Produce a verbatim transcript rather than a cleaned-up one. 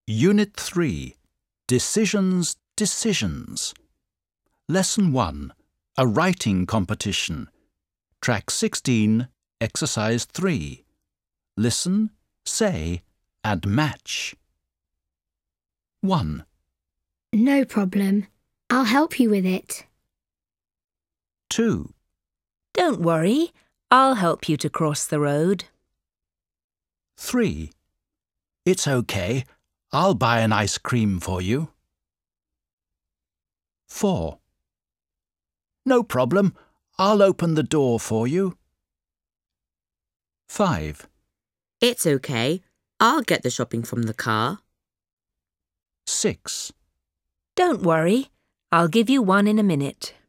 Unit three. Decisions, Decisions. Lesson one. A writing competition. Track sixteen, Exercise three. Listen, say, and match. one. No problem. I'll help you with it. two. Don't worry, I'll help you to cross the road. three. It's okay. I'll buy an ice cream for you. four. No problem. I'll open the door for you. five. It's okay. I'll get the shopping from the car. six. Don't worry, I'll give you one in a minute.